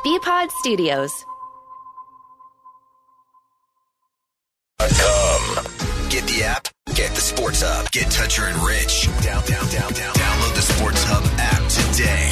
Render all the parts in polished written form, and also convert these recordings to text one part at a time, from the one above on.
BPod Studios. Get the app, get the Sports Hub, get Toucher and Rich. Download the Sports Hub app today.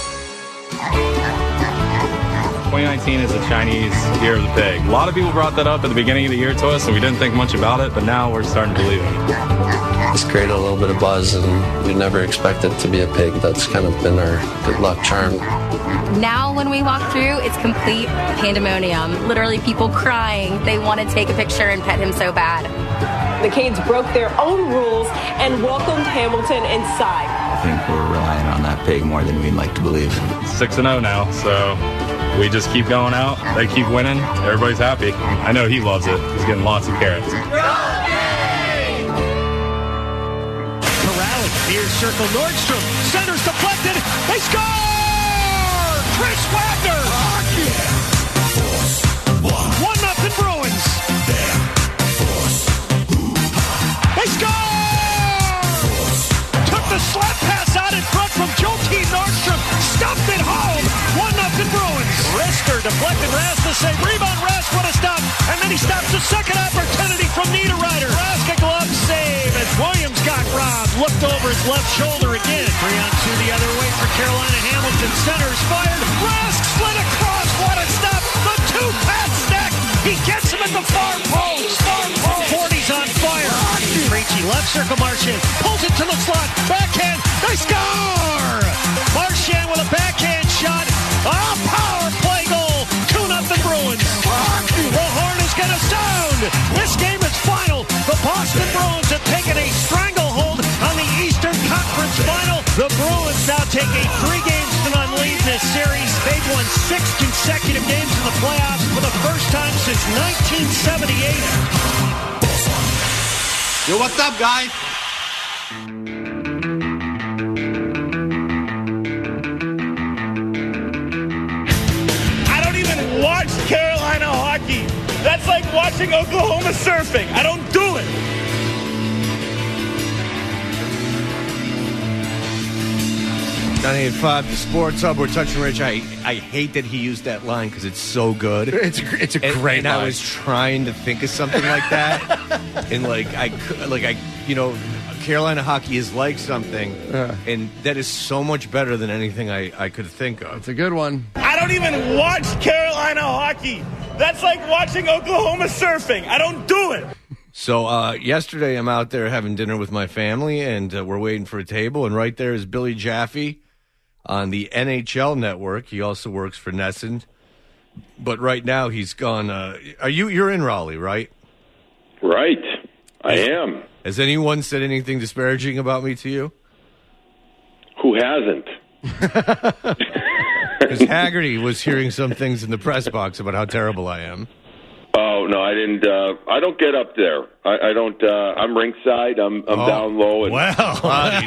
2019 is the Chinese year of the pig. A lot of people brought that up at the beginning of the year to us, and we didn't think much about it, but now we're starting to believe it. It's created a little bit of buzz, and we never expected to be a pig. That's kind of been our good luck charm. Now when we walk through, it's complete pandemonium. Literally people crying. They want to take a picture and pet him so bad. The Canes broke their own rules and welcomed Hamilton inside. I think we're relying on that pig more than we'd like to believe. 6-0 now, so we just keep going out. They keep winning. Everybody's happy. I know he loves it. He's getting lots of carrots. Corral, near circle, Nordstrom. Center's deflected. They score! Chris Wagner! 1-0 Bruins. They score! Took the slap pass out in front from Joakim Nordstrom. Stuffed it home. 1-0 Bruins. Risker deflected. Rask to save. Rebound. Rask what a stop. And then he stops the second opportunity from Niederreiter. Rask a glove save as Williams got robbed. Looked over his left shoulder again. 3-on-2 the other way for Carolina. Hamilton centers fired. Rask slid across. What a stop. The two-pass stack. He gets him at the far post. 40's on fire. Krejci left circle. Marchand pulls it to the slot. Backhand. They score! Marchand with a backhand shot. Power play goal. 2-0 Bruins. The horn is going to sound. This game is final. The Boston Bruins have taken a stranglehold on the Eastern Conference Final. The Bruins now take a 3-game lead in this series. They've won 6 consecutive games in the playoffs for the first time since 1978. Yo, what's up, guys? I don't even watch Carolina hockey. That's like watching Oklahoma surfing. I don't do it. 98.5, the Sports Hub. We're touching Rich. I hate that he used that line because it's so good. It's a great line. I was trying to think of something like that, and Carolina hockey is like something, and that is so much better than anything I could think of. It's a good one. I don't even watch Carolina hockey. That's like watching Oklahoma surfing. I don't do it. So yesterday I'm out there having dinner with my family, and we're waiting for a table, and right there is Billy Jaffe on the NHL network. He also works for NESN, but right now he's gone. You're in Raleigh, right? Right, I am. Has anyone said anything disparaging about me to you? Who hasn't? Because Haggerty was hearing some things in the press box about how terrible I am. Oh, no, I didn't. I don't get up there. I don't. I'm ringside. I'm down low. And, Wow.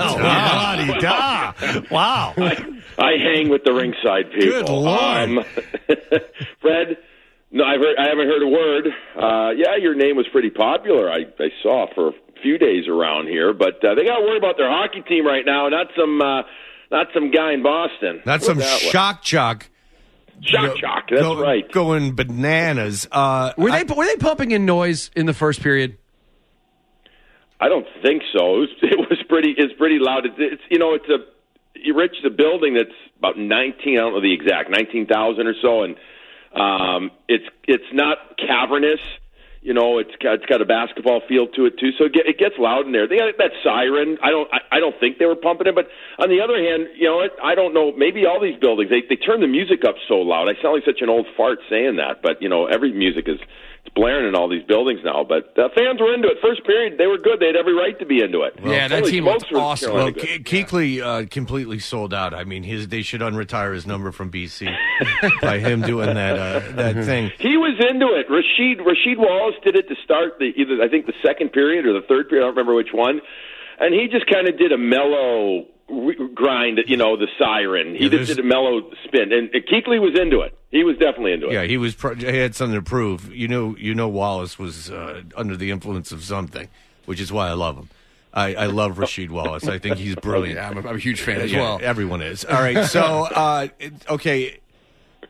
Wow. I hang with the ringside people. Good Lord. Fred, no, I haven't heard a word. Yeah, your name was pretty popular, I saw, for a few days around here. But they got to worry about their hockey team right now, not some guy in Boston. Not some shock jock. Shock, that's right. Going bananas. Were they pumping in noise in the first period? I don't think so. It's pretty loud. Rich, the building that's about 19. I don't know the exact 19,000 or so, and it's not cavernous. It's got a basketball feel to it too, so it gets loud in there. They got that siren. I don't think they were pumping it, but on the other hand, I don't know. Maybe all these buildings they turn the music up so loud. I sound like such an old fart saying that, but every music is blaring in all these buildings now. But fans were into it. First period, they were good. They had every right to be into it. Well, yeah, that team was awesome. Well, Kuechly completely sold out. I mean, they should unretire his number from BC by him doing that thing. He was into it. Rasheed Wallace did it to start I think the second period or the third period. I don't remember which one. And he just kind of did a mellow grind, the siren. He just did a mellow spin. And Kuechly was into it. He was definitely into it. Yeah, he had something to prove. Wallace was under the influence of something, which is why I love him. I love Rasheed Wallace. I think he's brilliant. Yeah, I'm a huge fan as well. Everyone is. All right, so, okay,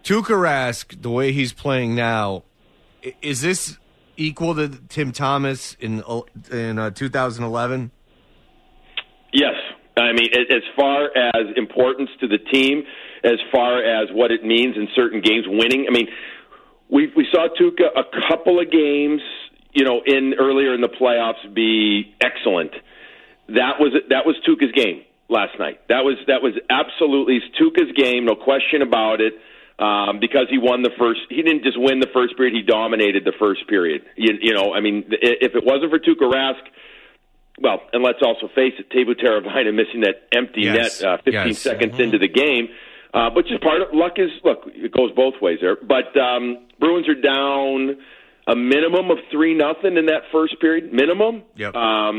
Tuukka Rask, the way he's playing now, is this equal to Tim Thomas in 2011? Yes. I mean, as far as importance to the team, as far as what it means in certain games, winning. I mean, we saw Tuukka a couple of games, earlier in the playoffs be excellent. That was Tuukka's game last night. That was absolutely Tuukka's game, no question about it. Because he won the first, he didn't just win the first period; he dominated the first period. I mean, if it wasn't for Tuukka Rask, well, and let's also face it, Teuvo Teravainen missing that empty net 15 seconds into the game, but just part of luck. It goes both ways there. But Bruins are down a minimum of 3-0 in that first period, minimum. Yep.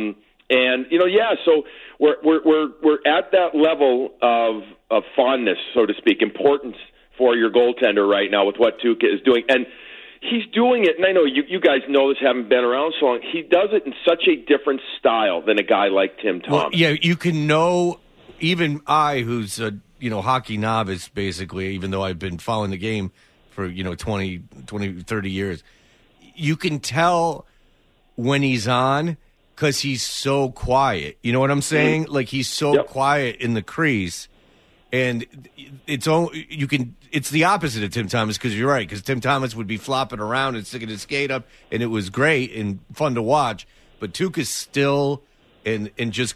So we're at that level of fondness, so to speak, importance for your goaltender right now with what Tuukka is doing. And he's doing it, and I know you guys know this, haven't been around so long, he does it in such a different style than a guy like Tim Thomas. Well, yeah, you can know, even I, who's a hockey novice, basically, even though I've been following the game for 20, 30 years, you can tell when he's on because he's so quiet. You know what I'm saying? Like, he's so quiet in the crease. And it's the opposite of Tim Thomas, because you're right, because Tim Thomas would be flopping around and sticking his skate up, and it was great and fun to watch. But Tuukka's still in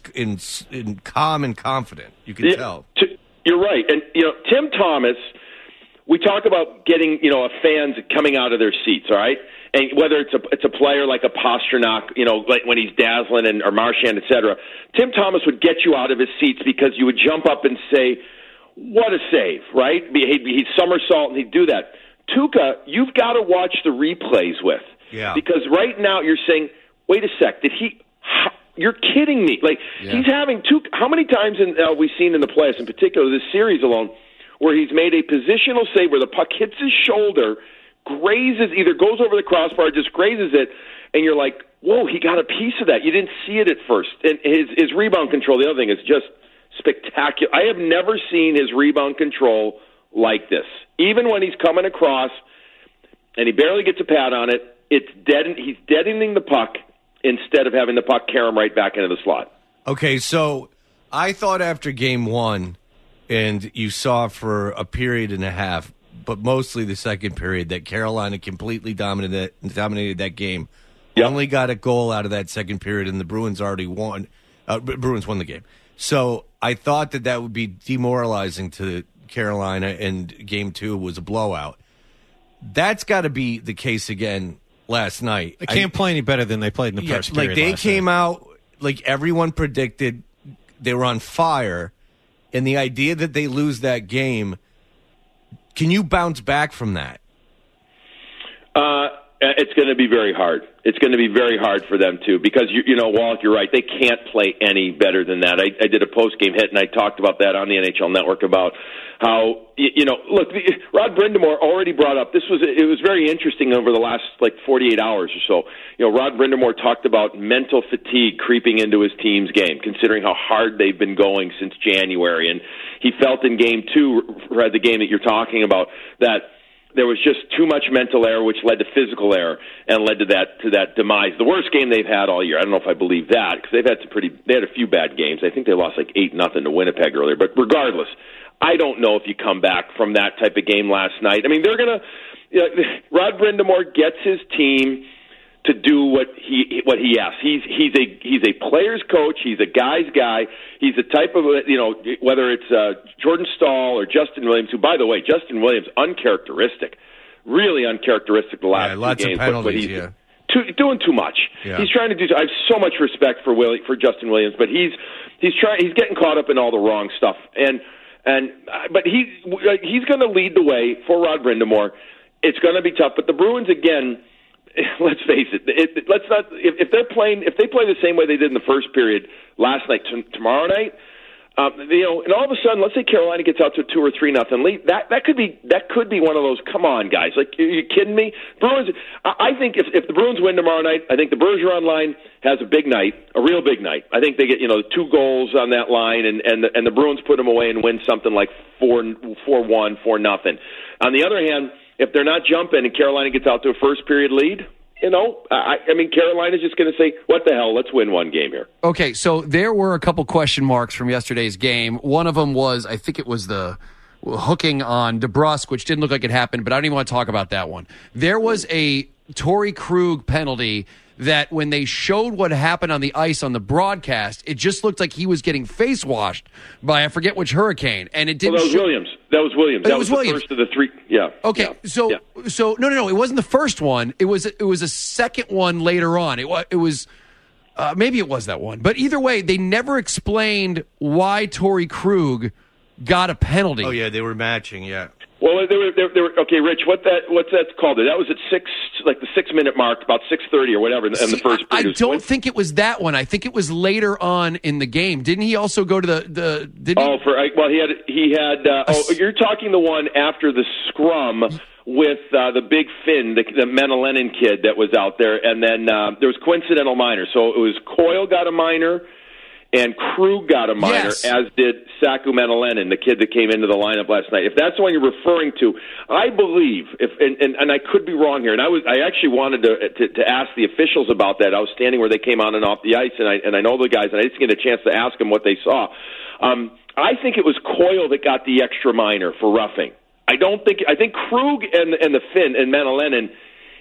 calm and confident. You can tell. You're right. And, Tim Thomas, we talk about getting, fans coming out of their seats, all right? And whether it's a player like a Pastrnak, like when he's dazzling, or Marchand, et cetera, Tim Thomas would get you out of his seats because you would jump up and say, what a save, right? He'd somersault and he'd do that. Tuukka, you've got to watch the replays with. Yeah. Because right now you're saying, wait a sec, you're kidding me. Like, he's having how many times we've seen in the playoffs, in particular this series alone, where he's made a positional save where the puck hits his shoulder, grazes, either goes over the crossbar, just grazes it, and you're like, whoa, he got a piece of that. You didn't see it at first. And his rebound control, the other thing, is just spectacular. I have never seen his rebound control like this. Even when he's coming across and he barely gets a pad on it, he's deadening the puck instead of having the puck carry him right back into the slot. Okay, so I thought after game one, and you saw for a period and a half, but mostly the second period, that Carolina completely dominated that game. Yep. Only got a goal out of that second period, and the Bruins already won. Bruins won the game. So I thought that would be demoralizing to Carolina, and game two was a blowout. That's got to be the case again last night. They can't play any better than they played in the first period. Like, they came out, like everyone predicted, they were on fire, and the idea that they lose that game, can you bounce back from that? It's going to be very hard. It's going to be very hard for them, too, because, Walt, you're right. They can't play any better than that. I did a post-game hit, and I talked about that on the NHL Network about how, look, Rod Brind'Amour already brought up, it was very interesting over the last, 48 hours or so. Rod Brind'Amour talked about mental fatigue creeping into his team's game, considering how hard they've been going since January. And he felt in game two, the game that you're talking about, that there was just too much mental error, which led to physical error and led to that demise. The worst game they've had all year. I don't know if I believe that, because they had a few bad games. I think they lost 8-0 to Winnipeg earlier. But regardless, I don't know if you come back from that type of game last night. I mean, they're gonna. Rod Brind'Amour gets his team to do what he asks. He's a player's coach. He's a guy's guy. He's the type of whether it's Jordan Staal or Justin Williams, who, by the way, Justin Williams, really uncharacteristic the last lots two games. Of penalties, but he's doing too much. Yeah. He's trying to do. I have so much respect for Justin Williams, but he's getting caught up in all the wrong stuff. But he's going to lead the way for Rod Brind'Amour. It's going to be tough, but the Bruins again. Let's face it. Let's not. If they play the same way they did in the first period last night, tomorrow night, And all of a sudden, let's say Carolina gets out to a 2 or 3-0 lead. That could be one of those. Come on, guys! Like, are you kidding me? Bruins. I think if the Bruins win tomorrow night, I think the Bergeron line has a big night, a real big night. I think they get 2 goals on that line, and the Bruins put them away and win something like 4-1, 4-0. On the other hand, if they're not jumping and Carolina gets out to a first period lead. I mean, Carolina's just going to say, what the hell, let's win one game here. Okay, so there were a couple question marks from yesterday's game. One of them was, I think it was the hooking on DeBrusk, which didn't look like it happened, but I don't even want to talk about that one. There was a Torrey Krug penalty that when they showed what happened on the ice on the broadcast, it just looked like he was getting face washed by, I forget which hurricane. And it didn't. Well, that was Williams. That was Williams. That was Williams. The first of the three. Yeah. Okay. Yeah. So no. It wasn't the first one. It was a second one later on. It was maybe it was that one. But either way, they never explained why Torrey Krug got a penalty. Oh yeah, they were matching. Yeah. Well, they were okay, Rich. What's that called? That was at the 6 minute mark, about 6:30 or whatever, in the first period. I don't think it was that one. I think it was later on in the game. Didn't he also go to the? He had. You're talking the one after the scrum with the big Finn, the Menelanen kid that was out there, and then there was coincidental minor. So it was Coyle got a minor. And Krug got a minor, as did Saku Menelanen, the kid that came into the lineup last night. If that's the one you're referring to, I believe, and I could be wrong here, and I actually wanted to ask the officials about that. I was standing where they came on and off the ice, and I know the guys, and I didn't get a chance to ask them what they saw. I think it was Coyle that got the extra minor for roughing. I think Krug and the Finn and Menelanen.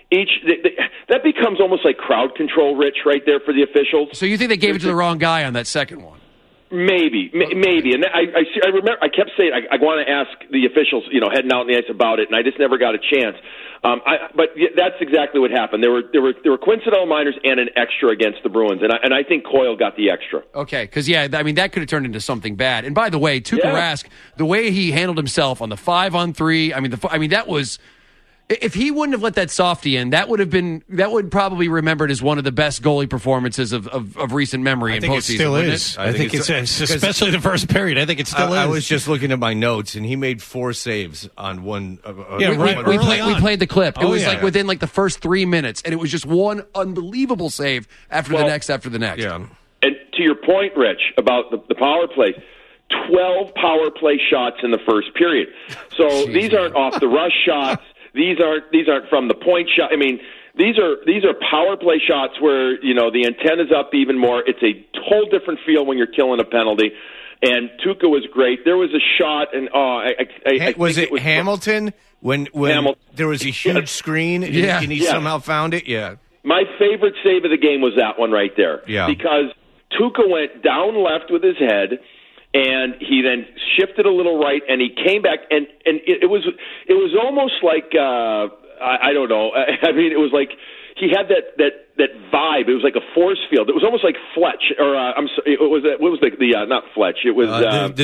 That becomes almost like crowd control, Rich, right there for the officials. So you think they gave it to the wrong guy on that second one? Maybe. And I remember I kept saying I want to ask the officials, heading out on the ice about it, and I just never got a chance. But that's exactly what happened. There were coincidental minors and an extra against the Bruins, and I think Coyle got the extra. Okay, because that could have turned into something bad. And by the way, Tuukka Rask, the way he handled himself on the 5-on-3, that was. If he wouldn't have let that softie in, that would probably remembered as one of the best goalie performances of recent memory in postseason. It still is. I think it's especially the first period. I think it still is. I was just looking at my notes, and he made 4 saves on one. We played the clip. It was within the first 3 minutes, and it was just one unbelievable save after the next. Yeah. And to your point, Rich, about the power play. 12 power play shots in the first period. So these aren't off the rush shots. These aren't from the point shot. I mean, these are power play shots where the antenna's up even more. It's a whole different feel when you're killing a penalty. And Tuukka was great. There was a shot, and was it Hamilton when Hamilton. There was a huge screen and he somehow found it. Yeah. My favorite save of the game was that one right there. Yeah. Because Tuukka went down left with his head. And he then shifted a little right, and he came back, and it was almost like I don't know. I mean, it was like he had that vibe. It was like a force field. It was almost like Fletch, or I'm sorry, what was the not Fletch? It was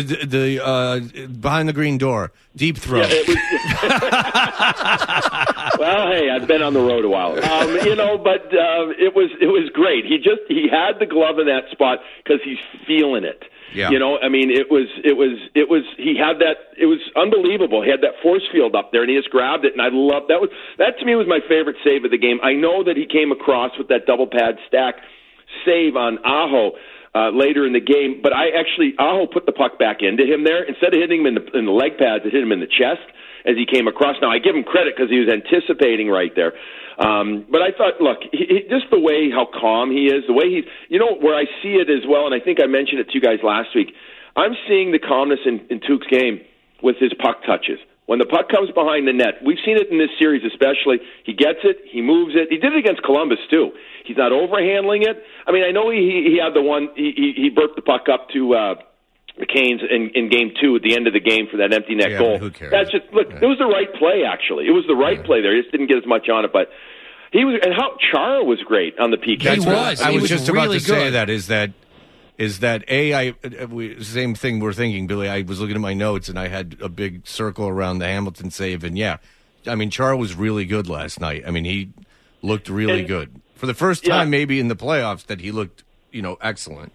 the behind the green door, deep throw. Yeah, it was, well, hey, I've been on the road a while, but it was great. He had the glove in that spot because he's feeling it. Yeah. I mean, he had that, it was unbelievable. He had that force field up there, and he just grabbed it, and I loved that. That to me was my favorite save of the game. I know that he came across with that double pad stack save on Aho later in the game, but Aho put the puck back into him there. Instead of hitting him in the leg pads, it hit him in the chest as he came across. Now, I give him credit because he was anticipating right there. But I thought, look, just the way how calm he is, the way he's, where I see it as well, and I think I mentioned it to you guys last week, I'm seeing the calmness in Tuuk's game with his puck touches. When the puck comes behind the net, we've seen it in this series especially, he gets it, he moves it. He did it against Columbus, too. He's not overhandling it. I mean, I know he had the one, he burped the puck up to the Canes in Game 2 at the end of the game for that empty net goal. Who cares? That's just it was the right play. Actually, it was the right play there. He just didn't get as much on it, but he was. And how Chara was great on the PK. I was just about to say that is that same thing we're thinking, Billy. I was looking at my notes and I had a big circle around the Hamilton save, and Chara was really good last night. I mean, he looked really good for the first time, maybe in the playoffs, that he looked excellent.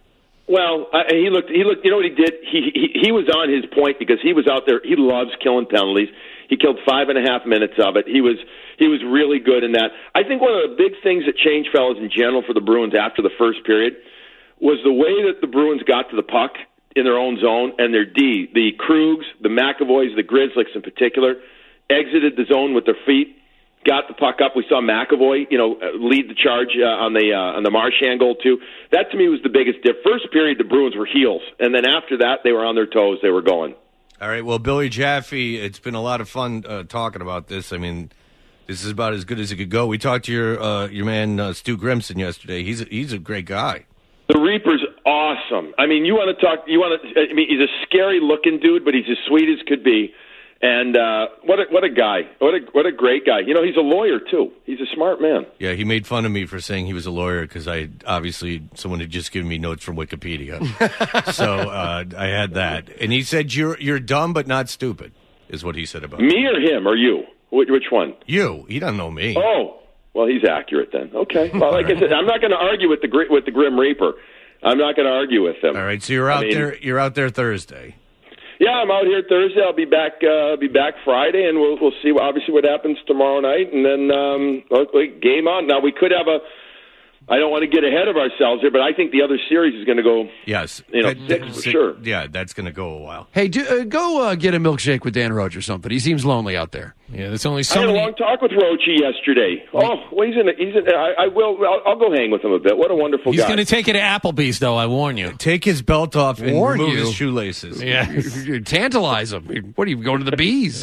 Well, he looked. You know what he did? He was on his point because he was out there. He loves killing penalties. He killed 5.5 minutes of it. He was really good in that. I think one of the big things that changed, fellas, in general for the Bruins after the first period was the way that the Bruins got to the puck in their own zone, and their D, the Krugs, the McAvoys, the Grizzlies in particular, exited the zone with their feet, got the puck up. We saw McAvoy, lead the charge on the Marchand goal too. That to me was the biggest difference. First period, the Bruins were heels, and then after that, they were on their toes. They were going. All right. Well, Billy Jaffe, it's been a lot of fun talking about this. I mean, this is about as good as it could go. We talked to your man Stu Grimson yesterday. He's a great guy. The Reaper's awesome. I mean, he's a scary looking dude, but he's as sweet as could be. And what a guy! What a great guy! He's a lawyer too. He's a smart man. Yeah, he made fun of me for saying he was a lawyer because someone had just given me notes from Wikipedia, so I had that. And he said you're dumb but not stupid, is what he said about me or him or you. Which one? You. He doesn't know me. Oh. Well, he's accurate then. Okay. Well, like I said, I'm not going to argue with the Grim Reaper. I'm not going to argue with him. All right. So you're out there. You're out there Thursday. Yeah, I'm out here Thursday. I'll be back. Friday, and we'll see. Obviously, what happens tomorrow night, and then game on. Now we could have a. I don't want to get ahead of ourselves here, but I think the other series is going to go. Yes, 6 for sure. Yeah, that's going to go a while. Hey, go get a milkshake with Dan Roach or something. He seems lonely out there. Yeah, there's only so I had many. a long talk with Roachy yesterday. Well, I'll go hang with him a bit. What a wonderful He's guy. going to take you to Applebee's, though. I warn you. Take his belt off and remove his shoelaces. Yeah, you tantalize him. What are you going to the bees?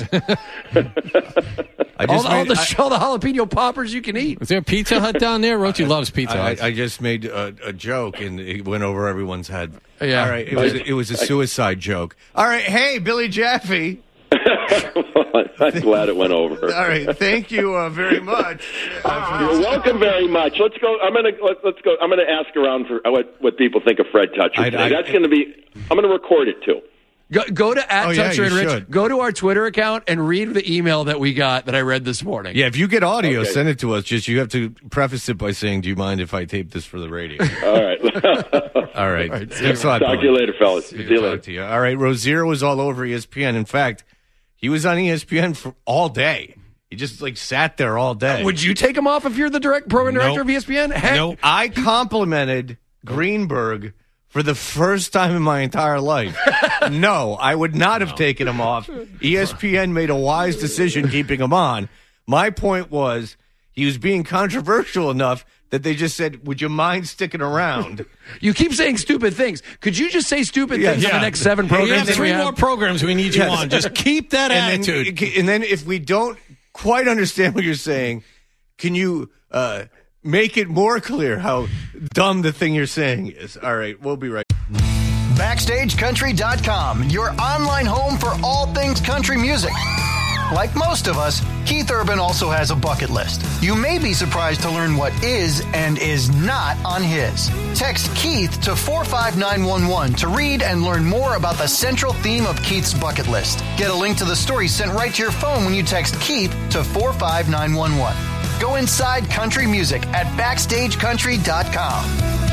All the jalapeno poppers you can eat. Is there a Pizza Hut down there? Roachy loves Pizza Hut. I just made a joke and it went over everyone's head. Yeah. All right, it was a suicide joke. All right, hey Billy Jaffe. I'm glad it went over. All right, thank you very much. You're welcome very much. Let's go. Let's go. I'm gonna ask around for what people think of Fred Toucher today. That's going to be. I'm going to record it too. Go to @Toucher and Rich. Should. Go to our Twitter account and read the email that we got that I read this morning. Yeah, if you get audio, send it to us. Just you have to preface it by saying, "Do you mind if I tape this for the radio?" All right. All right. Thanks a lot. Talk to you later, fellas. See you later. To you. All right. Rozier was all over ESPN. In fact, he was on ESPN for all day. He just sat there all day. Would you take him off if you're the program director of ESPN? Heck, no. I complimented Greenberg for the first time in my entire life. No, I would not have taken him off. ESPN made a wise decision keeping him on. My point was he was being controversial enough that they just said, would you mind sticking around? You keep saying stupid things. Could you just say stupid things in the next 7 programs? We have 3 more programs we need you on. Just keep that attitude. And then if we don't quite understand what you're saying, can you make it more clear how dumb the thing you're saying is? All right, we'll be right back. BackstageCountry.com, your online home for all things country music. Like most of us, Keith Urban also has a bucket list. You may be surprised to learn what is and is not on his. Text Keith to 45911 to read and learn more about the central theme of Keith's bucket list. Get a link to the story sent right to your phone when you text Keith to 45911. Go inside country music at BackstageCountry.com.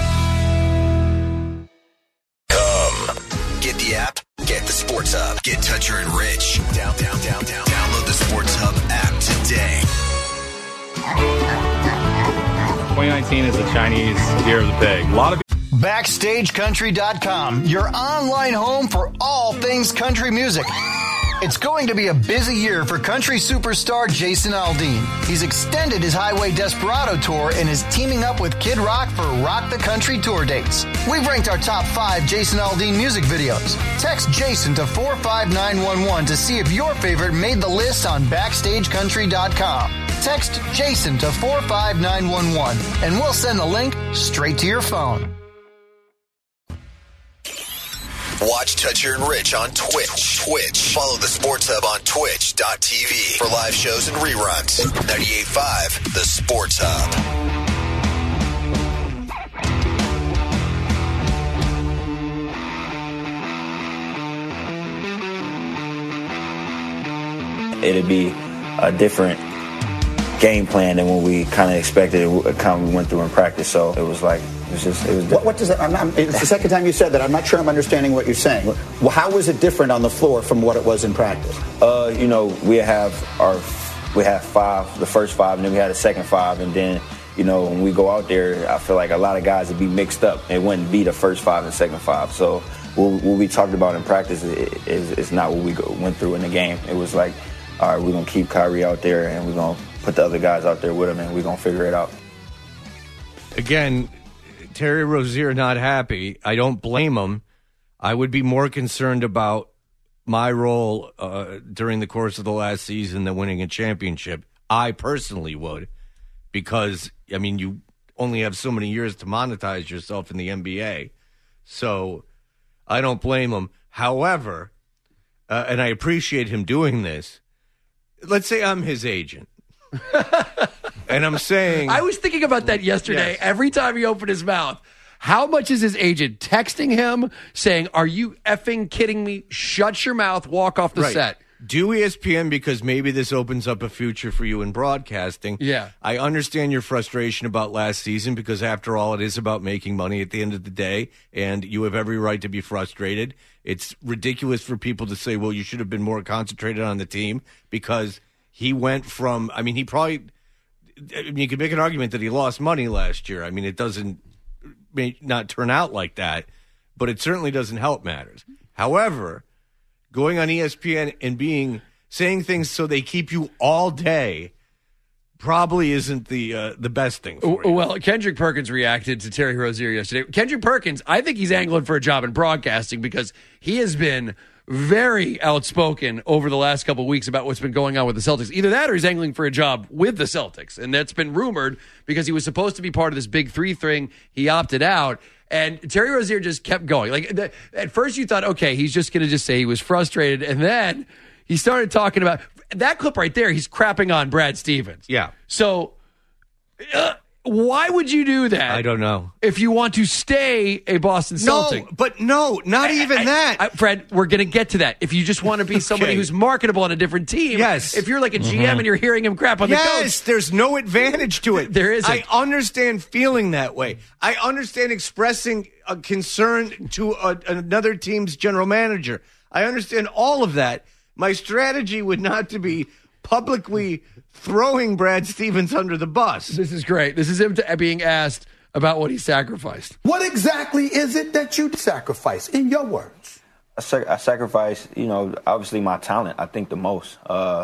Get the app, get the Sports Hub, get Toucher and Rich. Download the Sports Hub app today. 2019 is the Chinese year of the pig. A lot of BackstageCountry.com, your online home for all things country music. It's going to be a busy year for country superstar Jason Aldean. He's extended his Highway Desperado tour and is teaming up with Kid Rock for Rock the Country tour dates. We've ranked our top 5 Jason Aldean music videos. Text Jason to 45911 to see if your favorite made the list on BackstageCountry.com. Text Jason to 45911 and we'll send the link straight to your phone. Watch Toucher and Rich on Twitch. Follow the Sports Hub on twitch.tv for live shows and reruns. 98.5, the Sports Hub. It'd be a different game plan than what we kind of expected. It kind of we went through in practice. So it was like, It was what does that? It's the second time you said that. I'm not sure I'm understanding what you're saying. Well, how was it different on the floor from what it was in practice? We have the first 5, and then we had a second 5, and then when we go out there, I feel like a lot of guys would be mixed up. It wouldn't be the first 5 and second 5. So what we talked about in practice is not what we went through in the game. It was like, all right, we're gonna keep Kyrie out there, and we're gonna put the other guys out there with him, and we're gonna figure it out. Again, Terry Rozier not happy. I don't blame him. I would be more concerned about my role during the course of the last season than winning a championship. I personally would, because, you only have so many years to monetize yourself in the NBA. So I don't blame him. However, and I appreciate him doing this, let's say I'm his agent. And I'm saying... I was thinking about that yesterday. Yes. Every time he opened his mouth, how much is his agent texting him saying, are you effing kidding me? Shut your mouth, walk off the set. Do ESPN, because maybe this opens up a future for you in broadcasting. Yeah. I understand your frustration about last season, because after all, it is about making money at the end of the day, and you have every right to be frustrated. It's ridiculous for people to say, well, you should have been more concentrated on the team, because he went from, you could make an argument that he lost money last year. It may not turn out like that, but it certainly doesn't help matters. However, going on ESPN and saying things so they keep you all day probably isn't the best thing for you. Well, Kendrick Perkins reacted to Terry Rozier yesterday. Kendrick Perkins, I think he's angling for a job in broadcasting, because he has been very outspoken over the last couple of weeks about what's been going on with the Celtics. Either that, or he's angling for a job with the Celtics. And that's been rumored, because he was supposed to be part of this Big 3 thing. He opted out. And Terry Rozier just kept going. At first you thought, okay, he's just going to just say he was frustrated. And then he started talking about that clip right there. He's crapping on Brad Stevens. Yeah. So why would you do that? I don't know. If you want to stay a Boston Celtic. Not even that. Fred, we're going to get to that. If you just want to be somebody who's marketable on a different team. Yes. If you're like a GM and you're hearing him crap on the coach. Yes, there's no advantage to it. There isn't. I understand feeling that way. I understand expressing a concern to another team's general manager. I understand all of that. My strategy would not to be publicly throwing Brad Stevens under the bus. This is great. This is him being asked about what he sacrificed. What exactly is it that you sacrifice, in your words? I sacrifice, obviously my talent, I think the most.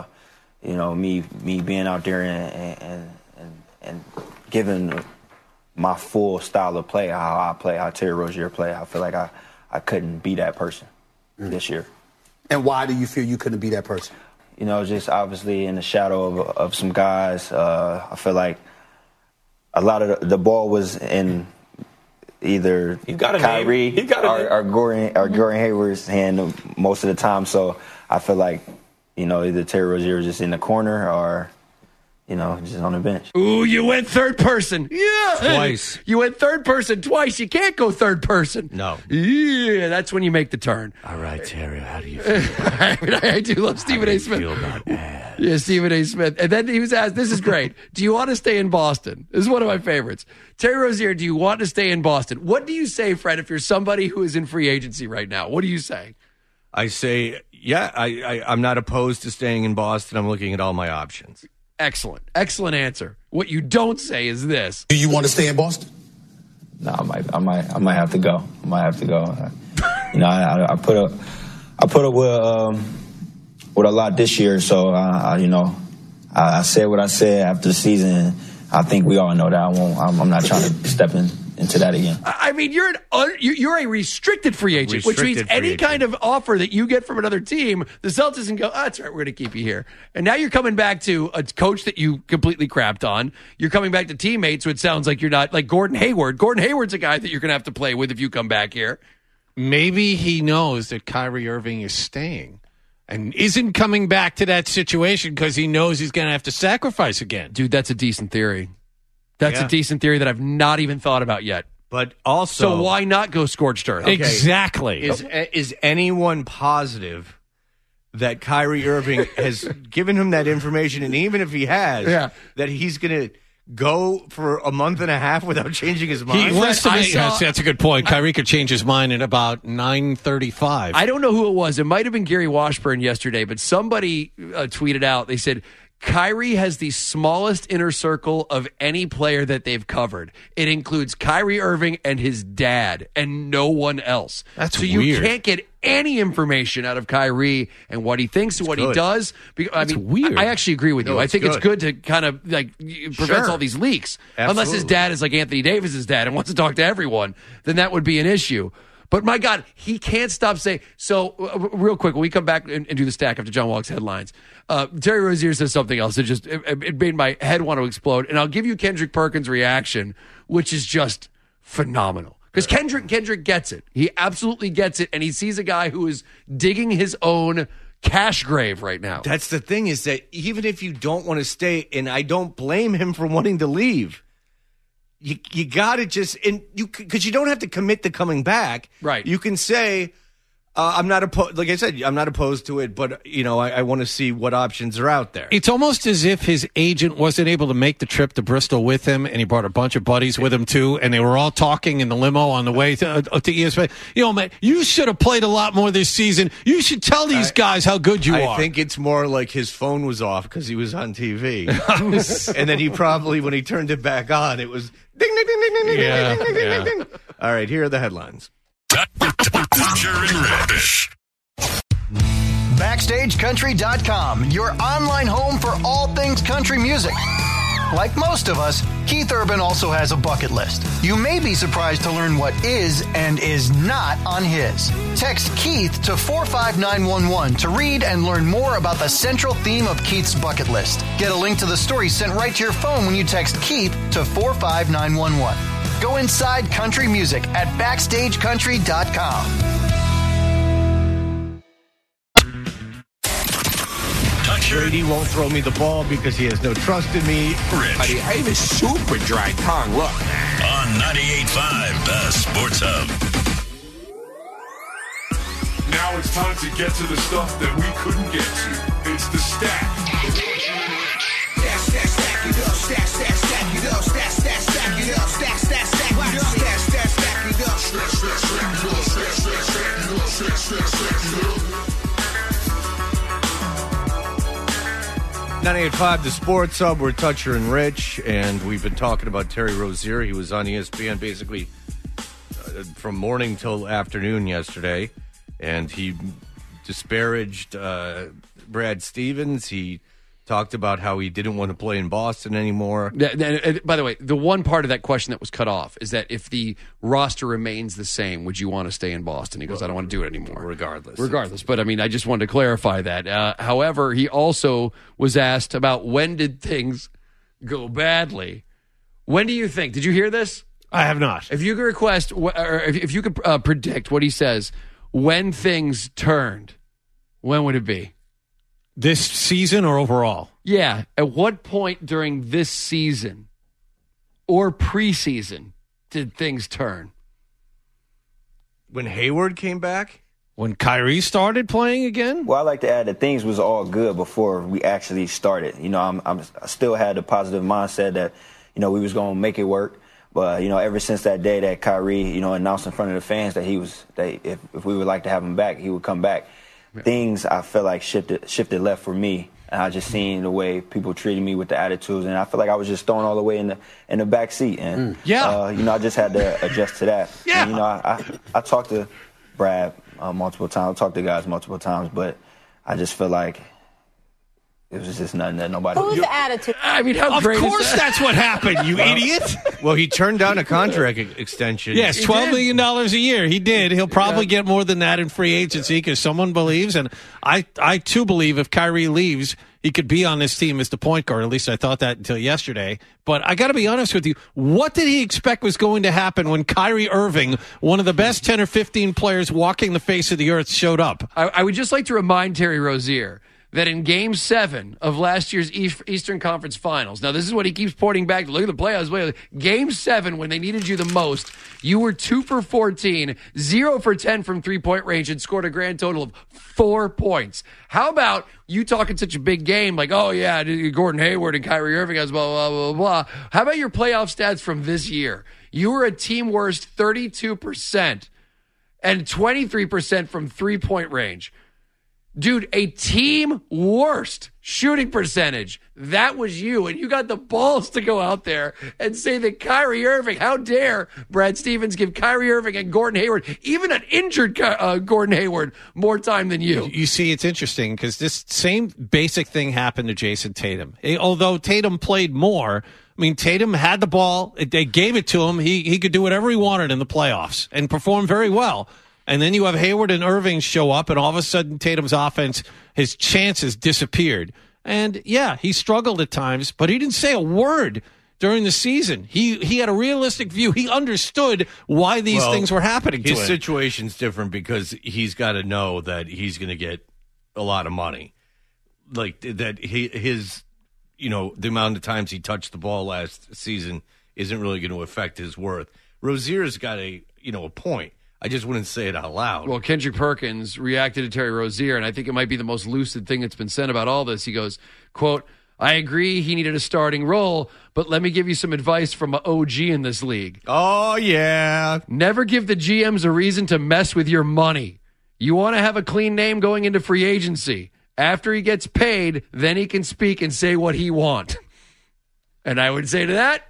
Me being out there and giving my full style of play, how I play, how Terry Rozier play. I feel like I couldn't be that person this year. And why do you feel you couldn't be that person? Just obviously in the shadow of some guys. I feel like a lot of the ball was in either Kyrie or Gordon Hayward's hand most of the time. So I feel like, either Terry Rozier was just in the corner or, just on the bench. Ooh, you went third person. Yeah. Twice. You went third person twice. You can't go third person. No. Yeah, that's when you make the turn. All right, Terry, how do you feel? I do love Stephen A. Smith. How do you feel about that? Yeah, Stephen A. Smith. And then he was asked, this is great. Do you want to stay in Boston? This is one of my favorites. Terry Rozier, do you want to stay in Boston? What do you say, Fred, if you're somebody who is in free agency right now? What do you say? I say, yeah, I'm not opposed to staying in Boston. I'm looking at all my options. Excellent. Excellent answer. What you don't say is this. Do you want to stay in Boston? No, I might have to go. I might have to go. I put up with a lot this year, so I said what I said after the season. I think we all know that. I'm not trying to step into that again. You're a restricted free agent, which means any kind of offer that you get from another team, the Celtics can go, that's right, we're going to keep you here. And now you're coming back to a coach that you completely crapped on. You're coming back to teammates, so it sounds like you're not like Gordon Hayward. Gordon Hayward's a guy that you're going to have to play with if you come back here. Maybe he knows that Kyrie Irving is staying and isn't coming back to that situation because he knows he's going to have to sacrifice again. Dude, that's a decent theory. That's a decent theory that I've not even thought about yet. But also... So why not go scorched earth? Okay. Exactly. Is anyone positive that Kyrie Irving has given him that information, and even if he has, that he's going to go for a month and a half without changing his mind? He wants to make, that's a good point. Kyrie could change his mind at about 9:35. I don't know who it was. It might have been Gary Washburn yesterday, but somebody tweeted out, they said, Kyrie has the smallest inner circle of any player that they've covered. It includes Kyrie Irving and his dad and no one else. That's so you weird. can't get any information out of Kyrie and what he thinks and what he does. That's weird. I actually agree with you. No, I think good. it's good to kind of prevents all these leaks. Absolutely. Unless his dad is like Anthony Davis's dad and wants to talk to everyone, then that would be an issue. But my God, he can't stop saying. So, real quick, when we come back and do the stack after John Wallach's headlines, Terry Rozier says something else that it made my head want to explode. And I'll give you Kendrick Perkins' reaction, which is just phenomenal. Because Kendrick gets it. He absolutely gets it. And he sees a guy who is digging his own cash grave right now. That's the thing, is that even if you don't want to stay, and I don't blame him for wanting to leave, you got to just, and because you don't have to commit to coming back. Right. You can say, I'm not opposed, like I said, I'm not opposed to it, but, I want to see what options are out there. It's almost as if his agent wasn't able to make the trip to Bristol with him, and he brought a bunch of buddies with him, too, and they were all talking in the limo on the way to ESPN. Man, you should have played a lot more this season. You should tell these guys how good you are. I think it's more like his phone was off because he was on TV. And then he probably, when he turned it back on, it was ding, ding, ding, ding, ding, ding, ding, ding, ding, ding. All right, here are the headlines. Toucher and Rich. BackstageCountry.com, your online home for all things country music. Like most of us, Keith Urban also has a bucket list. You may be surprised to learn what is and is not on his. Text Keith to 45911 to read and learn more about the central theme of Keith's bucket list. Get a link to the story sent right to your phone when you text Keith to 45911. Go inside country music at BackstageCountry.com. Brady won't throw me the ball because he has no trust in me. Rich. I have a super dry tongue. Look. On 98.5, the Sports Hub. Now it's time to get to the stuff that we couldn't get to. It's the stack. .98.5, the Sports Hub. We're Toucher and Rich, and we've been talking about Terry Rozier. He was on ESPN basically from morning till afternoon yesterday, and he disparaged Brad Stevens. He talked about how he didn't want to play in Boston anymore. By the way, the one part of that question that was cut off is that if the roster remains the same, would you want to stay in Boston? He goes, I don't want to do it anymore. Regardless. But, I just wanted to clarify that. However, he also was asked about when did things go badly. When do you think? Did you hear this? I have not. If you could request, or if you could predict what he says, when things turned, when would it be? This season or overall? Yeah. At what point during this season or preseason did things turn? When Hayward came back? When Kyrie started playing again? Well, I like to add that things was all good before we actually started. I still had the positive mindset that, we was going to make it work. But, ever since that day that Kyrie, announced in front of the fans that if we would like to have him back, he would come back. Yeah. Things I feel like shifted left for me, and I just seen the way people treated me with the attitudes, and I feel like I was just thrown all the way in the back seat, and I just had to adjust to that. Yeah. And, I talked to Brad multiple times, I talked to guys multiple times, but I just feel like it was just nothing that nobody. Who's the attitude? How great is that? Of course, that's what happened. You idiot. Well, he turned down a contract extension. Yes, $12 million a year. He did. He'll probably get more than that in free agency because someone believes, and I too believe if Kyrie leaves, he could be on this team as the point guard. At least I thought that until yesterday. But I got to be honest with you. What did he expect was going to happen when Kyrie Irving, one of the best 10 or 15 players walking the face of the earth, showed up? I would just like to remind Terry Rozier that in Game 7 of last year's Eastern Conference Finals, now this is what he keeps pointing back to. Look at the playoffs. Game 7, when they needed you the most, you were 2 for 14, 0 for 10 from three-point range, and scored a grand total of 4 points. How about you talking such a big game, like, oh, yeah, Gordon Hayward and Kyrie Irving, blah, blah, blah, blah. How about your playoff stats from this year? You were a team worst 32% and 23% from three-point range. Dude, a team worst shooting percentage. That was you. And you got the balls to go out there and say that Kyrie Irving, how dare Brad Stevens give Kyrie Irving and Gordon Hayward, even an injured Gordon Hayward, more time than you. You see, it's interesting because this same basic thing happened to Jason Tatum. Although Tatum played more, I mean, Tatum had the ball. They gave it to him. He could do whatever he wanted in the playoffs and perform very well. And then you have Hayward and Irving show up, and all of a sudden Tatum's offense, his chances disappeared. And, yeah, he struggled at times, but he didn't say a word during the season. He had a realistic view. He understood why these things were happening to him. His situation's different because he's got to know that he's going to get a lot of money. Like, that his, the amount of times he touched the ball last season isn't really going to affect his worth. Rozier's got a point. I just wouldn't say it out loud. Well, Kendrick Perkins reacted to Terry Rozier, and I think it might be the most lucid thing that's been said about all this. He goes, quote, I agree he needed a starting role, but let me give you some advice from an OG in this league. Oh, yeah. Never give the GMs a reason to mess with your money. You want to have a clean name going into free agency. After he gets paid, then he can speak and say what he wants. And I would say to that,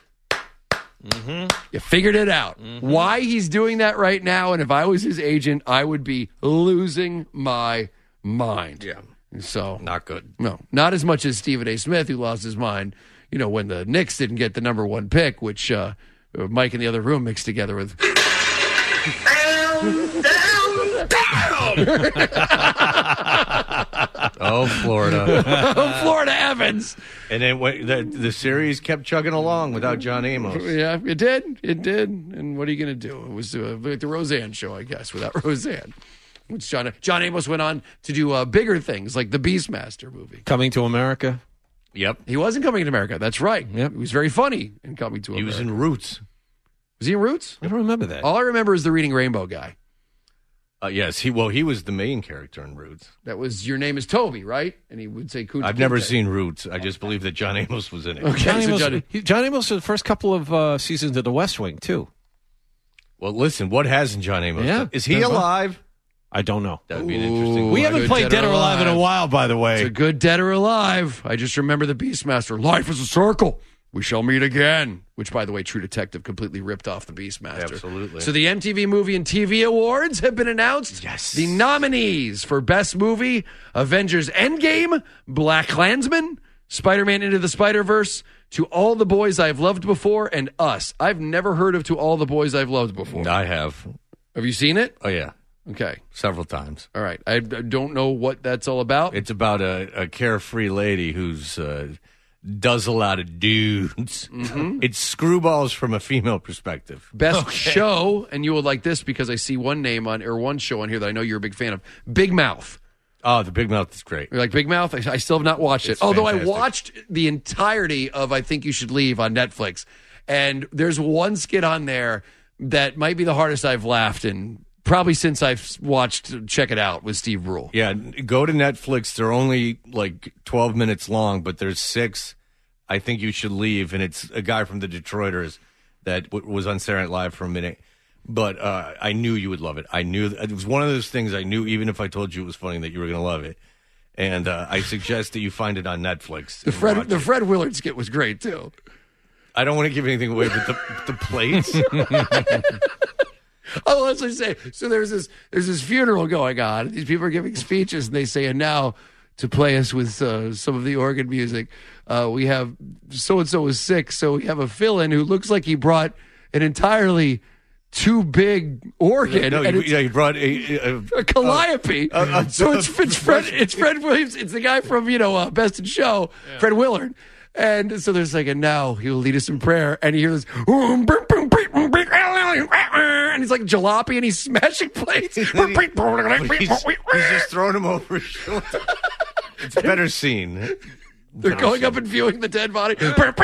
you figured it out. Why he's doing that right now, and if I was his agent, I would be losing my mind. Yeah. So not good. No, not as much as Stephen A. Smith, who lost his mind, when the Knicks didn't get the number 1 pick, which Mike in the other room mixed together with. Oh, Florida. Florida Evans. And then the series kept chugging along without John Amos. Yeah, it did. It did. And what are you going to do? It was like the Roseanne show, I guess, without Roseanne. Which John Amos went on to do bigger things like the Beastmaster movie. Coming to America. Yep. He wasn't Coming to America. That's right. Yep. He was very funny in Coming to America. He was in Roots. Was he in Roots? I don't remember that. All I remember is the Reading Rainbow guy. Yes, he was the main character in Roots. That was Your Name is Toby, right? And he would say Kunta I've never seen Roots. I just believe that John Amos was in it. Okay, John Amos was the first couple of seasons of The West Wing, too. Well, listen, what hasn't John Amos done? Is he alive? I don't know. That would be an interesting We haven't played Dead or Alive in a while, by the way. It's a good Dead or Alive. I just remember the Beastmaster. Life is a circle. We shall meet again. Which, by the way, True Detective completely ripped off the Beastmaster. Absolutely. So the MTV Movie and TV Awards have been announced. Yes. The nominees for Best Movie, Avengers Endgame, Black Klansman, Spider-Man Into the Spider-Verse, To All the Boys I've Loved Before, and Us. I've never heard of To All the Boys I've Loved Before. I have. Have you seen it? Oh, yeah. Okay. Several times. All right. I don't know what that's all about. It's about a carefree lady who's does a lot of dudes. Mm-hmm. It's screwballs from a female perspective. Best show, and you will like this because I see one show on here that I know you're a big fan of, Big Mouth. Oh, the Big Mouth is great. You like Big Mouth? I still have not watched it. It's Although fantastic. I watched the entirety of I Think You Should Leave on Netflix. And there's one skit on there that might be the hardest I've laughed in probably since I've watched Check It Out with Steve Brule. Yeah, go to Netflix. They're only like 12 minutes long, but there's 6. I Think You Should Leave, and it's a guy from the Detroiters that was on Saturday Night Live for a minute. But I knew you would love it. I knew it was one of those things I knew, even if I told you it was funny, that you were going to love it. And I suggest that you find it on Netflix. The Fred Willard skit was great too. I don't want to give anything away, but the plates. Oh, let's just say. So there's this funeral going on. These people are giving speeches, and they say, and now to play us with some of the organ music, we have so and so is sick, so we have a fill-in who looks like he brought an entirely too big organ. No, he brought a calliope. So it's Fred Williams. It's the guy from Best in Show, Fred Willard. And so there's and now he will lead us in prayer, and you hear this, and he's like jalopy, and he's smashing plates. He's just throwing him over his shoulder. It's better seen. They're going up and viewing the dead body.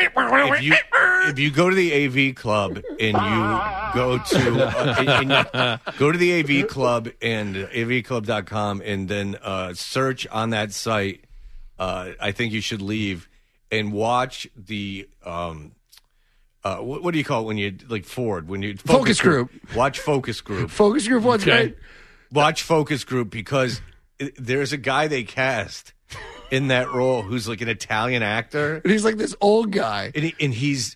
If you go to the AV Club and you go to go to the AV Club and avclub.com and then search on that site, I think you should leave and watch the what do you call it when you like Ford when you focus group. Watch Focus Group. Focus Group was great. Watch Focus Group because there's a guy they cast in that role who's like an Italian actor. And he's like this old guy. And he's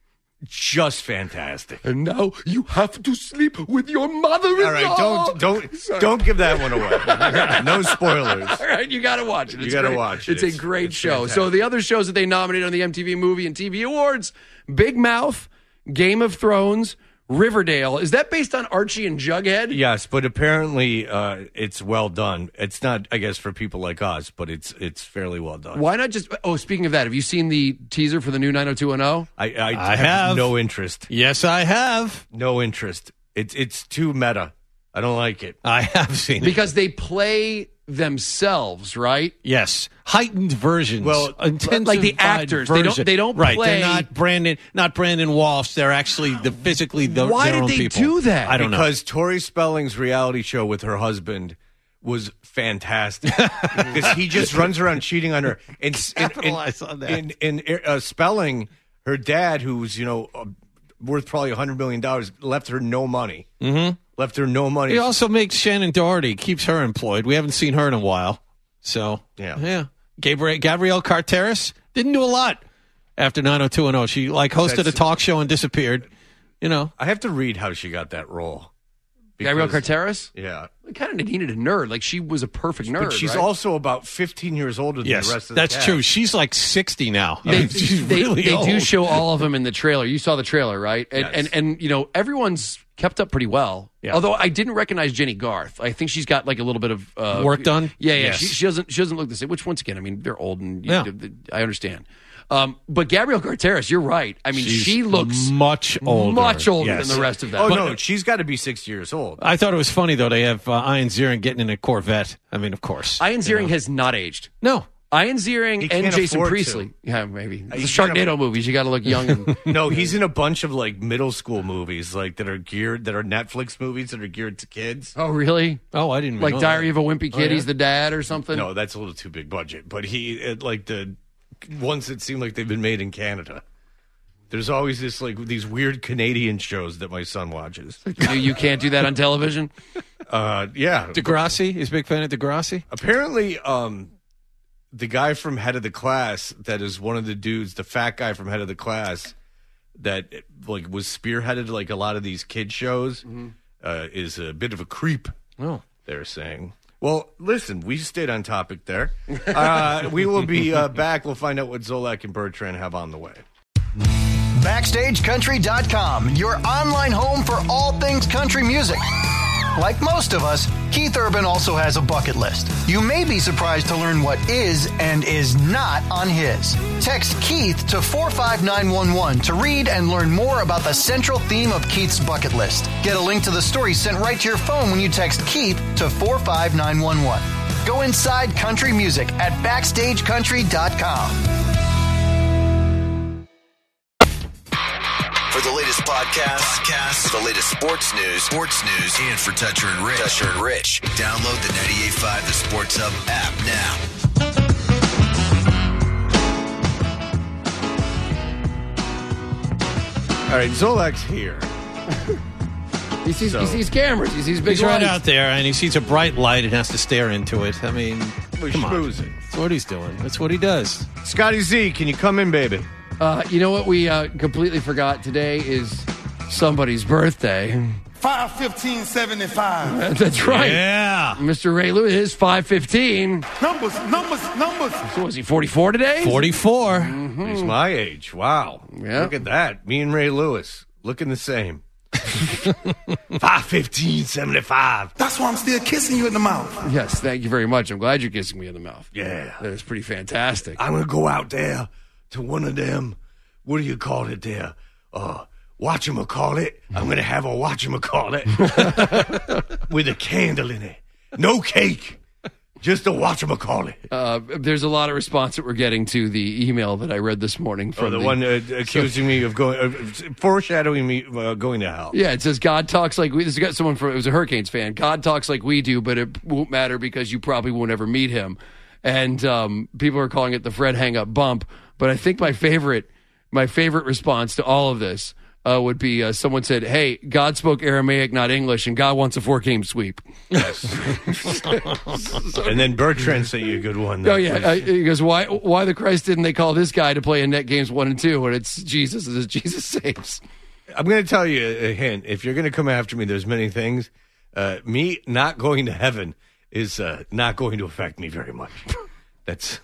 just fantastic. And now you have to sleep with your mother-in-law. All right, don't give that one away. No spoilers. All right, you got to watch it. You got to watch it. It's a great show. Fantastic. So the other shows that they nominated on the MTV Movie and TV Awards, Big Mouth, Game of Thrones, Riverdale. Is that based on Archie and Jughead? Yes, but apparently it's well done. It's not, I guess, for people like us, but it's fairly well done. Why not just... Oh, speaking of that, have you seen the teaser for the new 90210? I have no interest. Yes, I have. No interest. It's too meta. I don't like it. I have seen it. Because they play themselves, right? Yes. Heightened versions. Well, like the actors. Version. They don't right. play... They're not Brandon Walsh. They're actually physically Why their did own they people. do that? I don't know. Because Tori Spelling's reality show with her husband was fantastic. Because he just runs around cheating on her. And Capitalize on that. And Spelling, her dad, who's, worth probably $100 million, left her no money. Mm-hmm. Left her no money. He also makes Shannon Doherty, keeps her employed. We haven't seen her in a while. So, yeah. Gabrielle Carteris didn't do a lot after 90210. She hosted a talk show and disappeared. I have to read how she got that role. Gabrielle Carteris? Yeah. They kind of needed a nerd. Like, she was a perfect nerd, But she's right? also about 15 years older than the rest of the that's cast. true. She's like 60 now. She's They really old. do show all of them in the trailer. You saw the trailer, right? And, Yes. and everyone's kept up pretty well. Yeah. Although I didn't recognize Jenny Garth. I think she's got like a little bit of work done. Yeah. Yes. She doesn't look the same. Which once again, I mean, they're old and Yeah. I understand. But Gabrielle Carteris, you're right. I mean, she looks much older. than the rest of them. Oh, no, she's got to be 6 years old. I thought it was funny, though. They have Ian Ziering getting in a Corvette. I mean, of course. Ian Ziering has not aged. No. Ian Ziering He and can't Jason afford Priestley. to. Yeah, maybe. The He Sharknado can't movies, you got to look young. And, No, he's in a bunch of like middle school movies that are Netflix movies that are geared to kids. oh, really? Oh, I didn't Like know Diary that. of a Wimpy Kid, he's the dad or something? No, that's a little too big budget. But the ones that seem like they've been made in Canada. There's always these weird Canadian shows that my son watches. You can't do that on television? Yeah. Degrassi? He's a big fan of Degrassi? Apparently, the guy from Head of the Class that is one of the dudes, the fat guy from Head of the Class that was spearheaded a lot of these kid shows is a bit of a creep. Oh. They're saying. Well, listen, we stayed on topic there. We will be back. We'll find out what Zolak and Bertrand have on the way. BackstageCountry.com, your online home for all things country music. Like most of us, Keith Urban also has a bucket list. You may be surprised to learn what is and is not on his. Text Keith to 45911 to read and learn more about the central theme of Keith's bucket list. Get a link to the story sent right to your phone when you text Keith to 45911. Go inside country music at BackstageCountry.com. For the latest podcasts, the latest sports news, and for Toucher and Rich, download the 98.5 The Sports Hub app now. All right, Zolak's here. He sees cameras. He sees big He's right lights. out there, and he sees a bright light and has to stare into it. I mean, come on. schmoozing. That's what he's doing. That's what he does. Scotty Z, can you come in, baby? You know what we completely forgot today is somebody's birthday. 5/15/75. That's right. Yeah. Mr. Ray Lewis is 5'15". Numbers. So was he 44 today? 44. He's my age. Wow. Yeah. Look at that. Me and Ray Lewis looking the same. 5/15/75. That's why I'm still kissing you in the mouth. Yes, thank you very much. I'm glad you're kissing me in the mouth. Yeah. That was pretty fantastic. I'm going to go out there to one of them. What do you call it there? Whatchamacallit. I'm going to have a whatchamacallit with a candle in it. No cake. Just a whatchamacallit. There's a lot of response that we're getting to the email that I read this morning from the one accusing me of foreshadowing me going to hell. Yeah, it says God talks like we. This got someone from. It was a Hurricanes fan. God talks like we do, but it won't matter because you probably won't ever meet him. And people are calling it the Fred hang up bump. But I think my favorite response to all of this would be someone said, "Hey, God spoke Aramaic, not English, and God wants a 4-game sweep." Yes. And then Bertrand sent you a good one. Oh yeah, he goes, "Why the Christ didn't they call this guy to play in net games 1 and 2 when it's Jesus as Jesus saves?" I'm going to tell you a hint. If you're going to come after me, there's many things. Me not going to heaven is not going to affect me very much. That's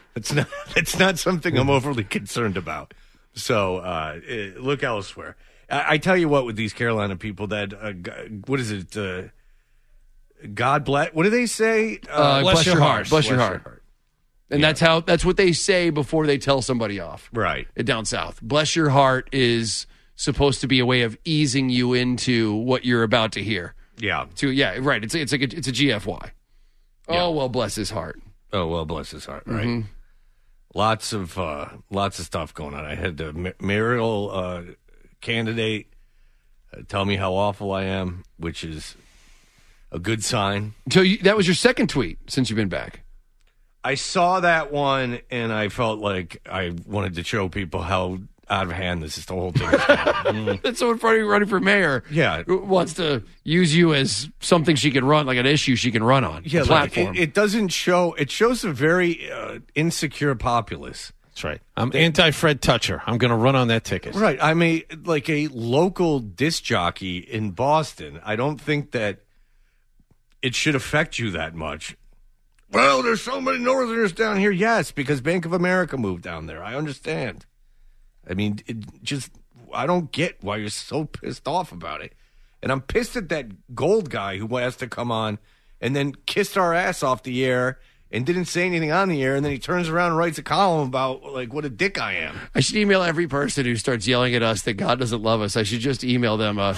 not something I'm overly concerned about. So look elsewhere. I tell you what, with these Carolina people, that what is it? God bless. What do they say? Bless your heart. Bless your heart. And that's what they say before they tell somebody off. Right. Down south. Bless your heart is supposed to be a way of easing you into what you're about to hear. Yeah. Right. It's a GFY. Yeah. Oh well, bless his heart. Oh well, bless his heart. Right. Mm-hmm. Lots of stuff going on. I had the mayoral candidate tell me how awful I am, which is a good sign. So that was your second tweet since you've been back. I saw that one, and I felt like I wanted to show people how out of hand this whole thing is. That's someone running for mayor. Yeah, wants to use you as something she can run, like an issue she can run on. Yeah, platform. It doesn't show. It shows a very insecure populace. That's right. I'm anti-Fred Toucher. I'm going to run on that ticket. Right. I'm a local disc jockey in Boston. I don't think that it should affect you that much. Well, there's so many Northerners down here. Yes, because Bank of America moved down there. I understand. I mean, I don't get why you're so pissed off about it. And I'm pissed at that Gold guy who has to come on and then kissed our ass off the air and didn't say anything on the air, and then he turns around and writes a column about, what a dick I am. I should email every person who starts yelling at us that God doesn't love us. I should just email them. You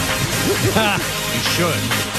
should.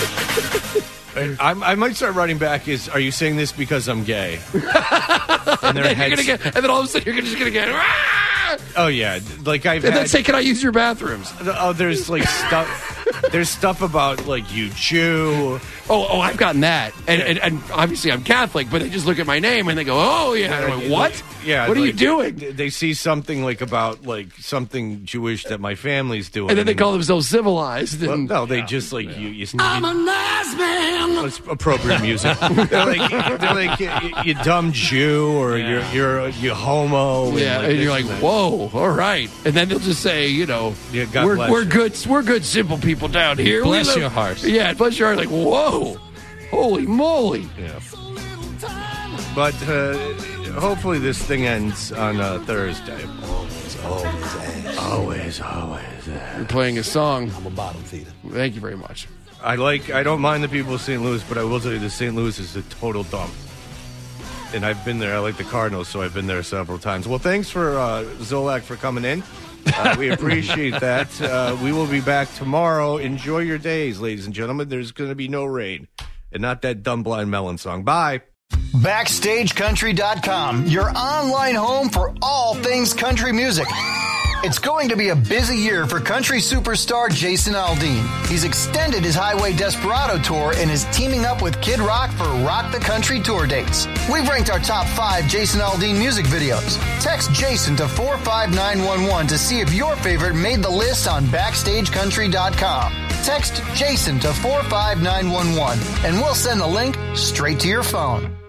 I might start writing back are you saying this because I'm gay? And then all of a sudden you're just going to get... Oh, yeah. Then say, can I use your bathrooms? Oh, there's stuff... There's stuff about, you Jew. Oh, I've gotten that. And obviously I'm Catholic, but they just look at my name and they go, oh, yeah. And I'm like, what? Yeah. What are you doing? They see something, about, something Jewish that my family's doing. And then they call themselves civilized. And, no, they just, you I'm a nice man. It's appropriate music. they're like you dumb Jew, or you're homo. Yeah, and you're like, whoa, all right. And then they'll just say, we're good simple people down here. Bless your heart. Yeah, bless your heart. Like, whoa, holy moly. Yeah. But hopefully this thing ends on Thursday. Always. You're playing a song. I'm a bottom feeder. Thank you very much. I don't mind the people of St. Louis, but I will tell you that St. Louis is a total dump. And I've been there. I like the Cardinals, so I've been there several times. Well, thanks for Zolak for coming in. We appreciate that. We will be back tomorrow. Enjoy your days, ladies and gentlemen. There's going to be no rain. And not that dumb Blind Melon song. Bye. BackstageCountry.com, your online home for all things country music. It's going to be a busy year for country superstar Jason Aldean. He's extended his Highway Desperado tour and is teaming up with Kid Rock for Rock the Country tour dates. We've ranked our top 5 Jason Aldean music videos. Text Jason to 45911 to see if your favorite made the list on BackstageCountry.com. Text Jason to 45911 and we'll send the link straight to your phone.